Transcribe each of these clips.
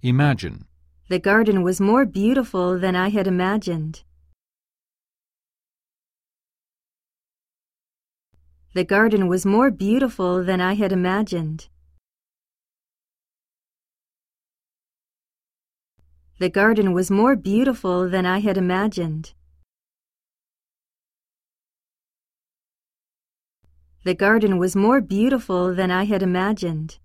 Imagine. The garden was more beautiful than I had imagined. The garden was more beautiful than I had imagined. The garden was more beautiful than I had imagined. The garden was more beautiful than I had imagined.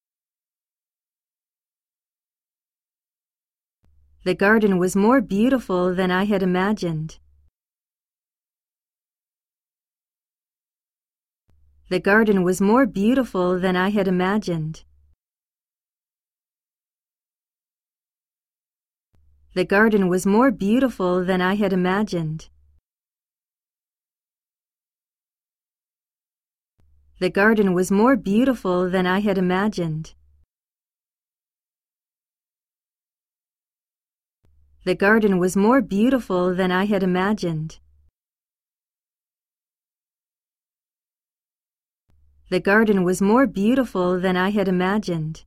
The garden was more beautiful than I had imagined. The garden was more beautiful than I had imagined. The garden was more beautiful than I had imagined. The garden was more beautiful than I had imagined. The garden was more beautiful than I had imagined. The garden was more beautiful than I had imagined.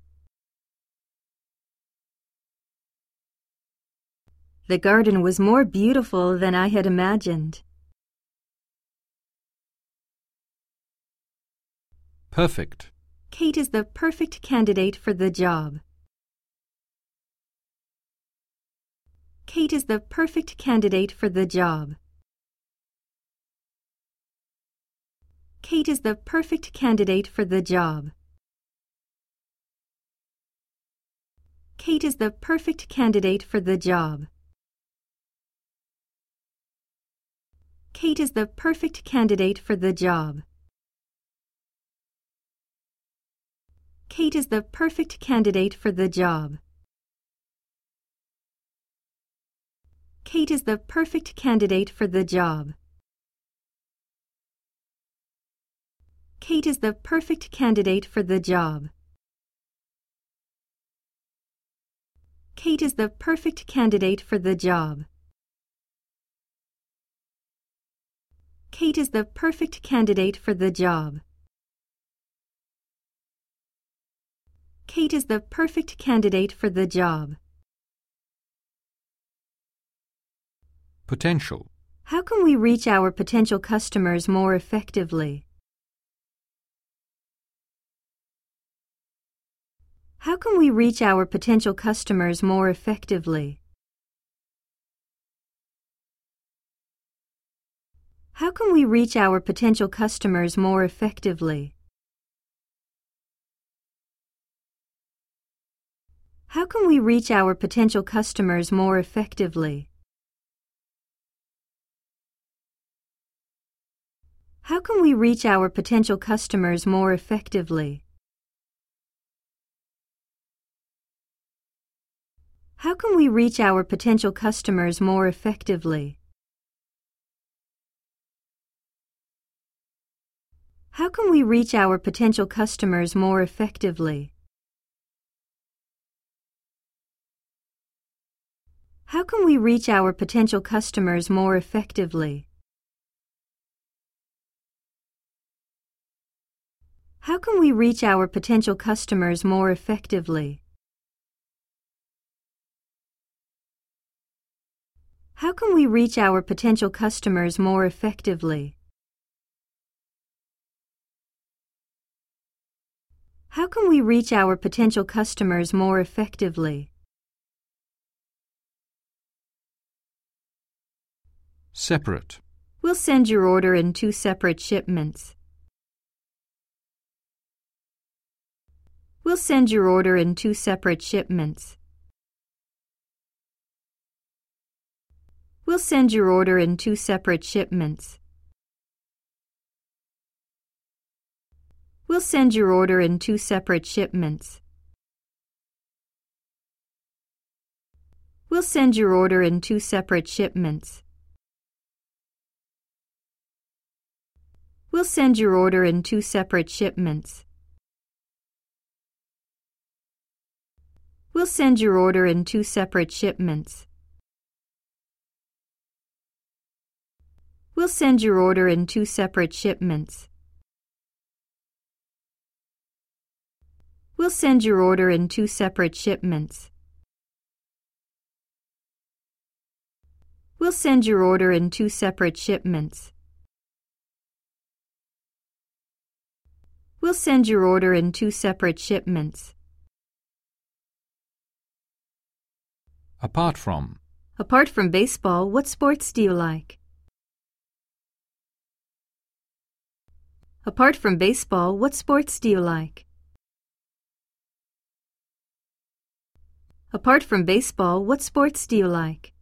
The garden was more beautiful than I had imagined. Perfect. Kate is the perfect candidate for the job. Kate is the perfect candidate for the job. Kate is the perfect candidate for the job. Kate is the perfect candidate for the job. Kate is the perfect candidate for the job. Kate is the perfect candidate for the job. Kate is the perfect candidate for the job. Kate is the perfect candidate for the job. Kate is the perfect candidate for the job. Kate is the perfect candidate for the job. Kate is the perfect candidate for the job. Potential. How can we reach our potential customers more effectively? How can we reach our potential customers more effectively? How can we reach our potential customers more effectively? How can we reach our potential customers more effectively? How can we reach our potential customers more effectively? How can we reach our potential customers more effectively? How can we reach our potential customers more effectively? How can we reach our potential customers more effectively? How can we reach our potential customers more effectively? How can we reach our potential customers more effectively? How can we reach our potential customers more effectively? Separate. We'll send your order in 2 separate shipments. We'll send your order in 2 separate shipments. We'll send your order in 2 separate shipments. We'll send your order in 2 separate shipments. We'll send your order in 2 separate shipments. We'll send your order in 2 separate shipments. We'll send your order in 2 separate shipments. We'll send your order in 2 separate shipments. We'll send your order in 2 separate shipments. We'll send your order in 2 separate shipments. We'll send your order in 2 separate shipments. Apart from. Apart from baseball, what sports do you like? Apart from baseball, what sports do you like? Apart from baseball, what sports do you like?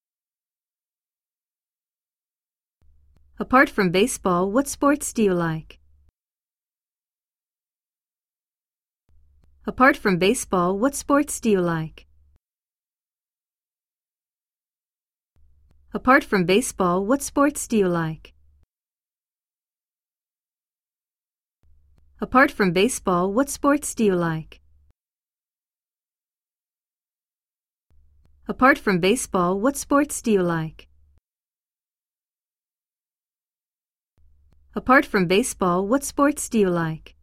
Apart from baseball, what sports do you like? Apart from baseball, what sports do you like? Apart from baseball, what sports do you like? Apart from baseball, what sports do you like? Apart from baseball, what sports do you like? Apart from baseball, what sports do you like?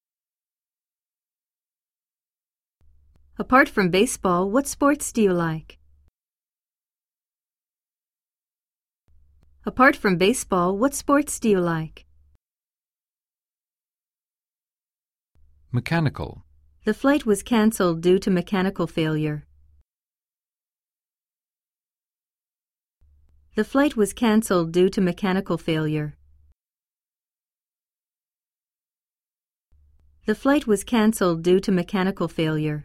Apart from baseball, what sports do you like? Apart from baseball, what sports do you like? Mechanical. The flight was cancelled due to mechanical failure. The flight was cancelled due to mechanical failure. The flight was cancelled due to mechanical failure.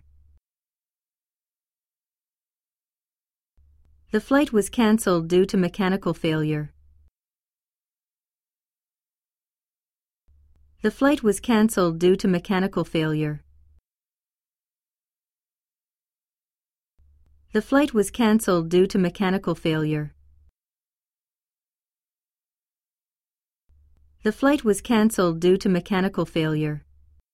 The flight was cancelled due to mechanical failure. The flight was cancelled due to mechanical failure. The flight was cancelled due to mechanical failure. The flight was cancelled due to mechanical failure.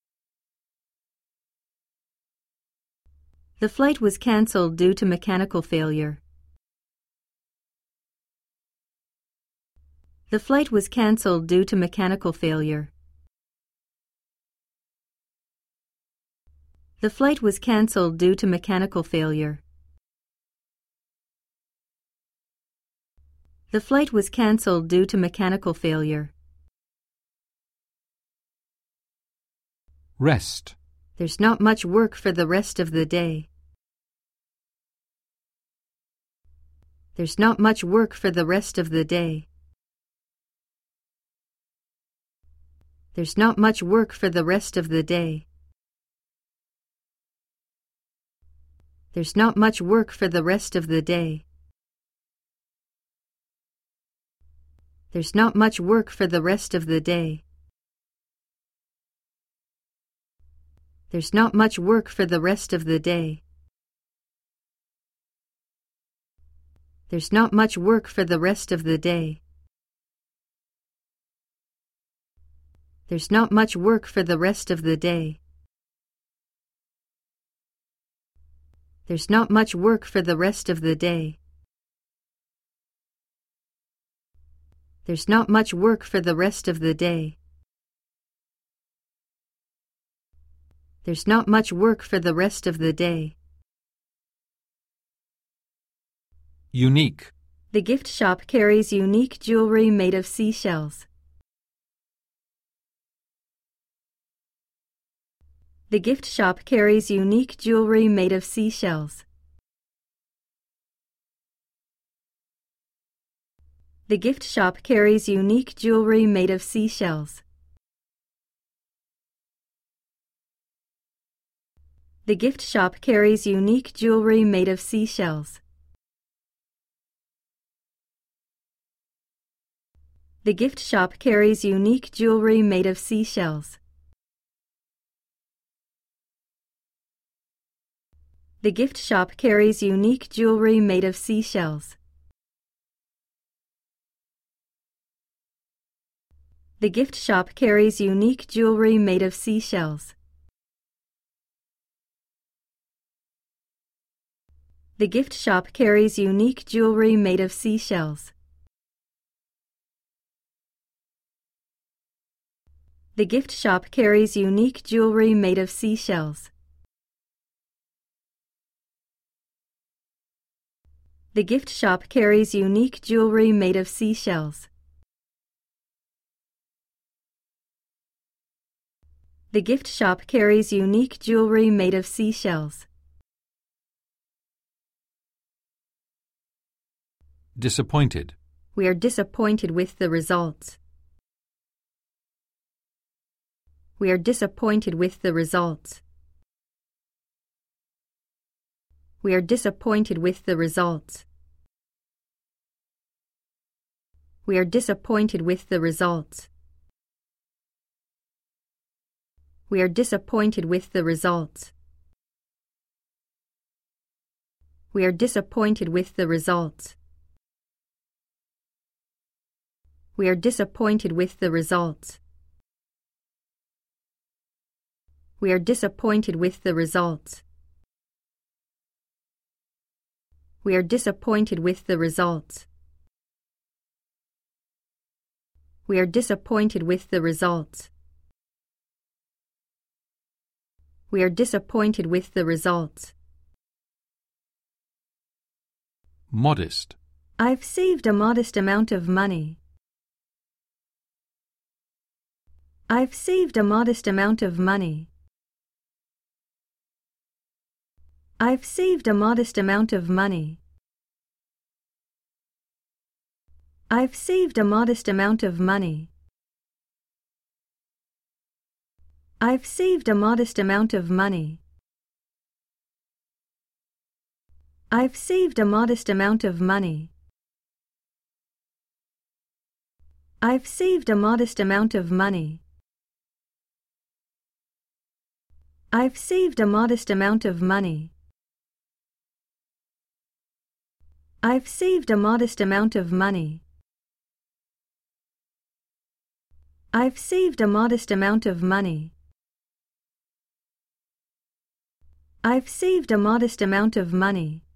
The flight was cancelled due to mechanical failure. The flight was cancelled due to mechanical failure. The flight was cancelled due to mechanical failure. The flight was cancelled due to mechanical failure. Rest. There's not much work for the rest of the day. There's not much work for the rest of the day. There's not much work for the rest of the day. There's not much work for the rest of the day. There's not much work for the rest of the day. There's not much work for the rest of the day. There's not much work for the rest of the day. There's not much work for the rest of the day. There's not much work for the rest of the day. There's not much work for the rest of the day. There's not much work for the rest of the day. Unique. The gift shop carries unique jewelry made of seashells. The gift shop carries unique jewelry made of seashells. The gift shop carries unique jewelry made of seashells. The gift shop carries unique jewelry made of seashells. The gift shop carries unique jewelry made of seashells. The gift shop carries unique jewelry made of seashells. The gift shop carries unique jewelry made of seashells. The gift shop carries unique jewelry made of seashells. The gift shop carries unique jewelry made of seashells. The gift shop carries unique jewelry made of seashells. The gift shop carries unique jewelry made of seashells. Disappointed. We are disappointed with the results. We are disappointed with the results. We are disappointed with the results. We are disappointed with the results. We are disappointed with the results. We are disappointed with the results. We are disappointed with the results. We are disappointed with the results. We are disappointed with the results. We are disappointed with the results. We are disappointed with the results. Modest. I've saved a modest amount of money. I've saved a modest amount of money. I've saved a modest amount of money. I've saved a modest amount of money. I've saved a modest amount of money. I've saved a modest amount of money. I've saved a modest amount of money. I've saved a modest amount of money. I've saved a modest amount of money. I've saved a modest amount of money. I've saved a modest amount of money.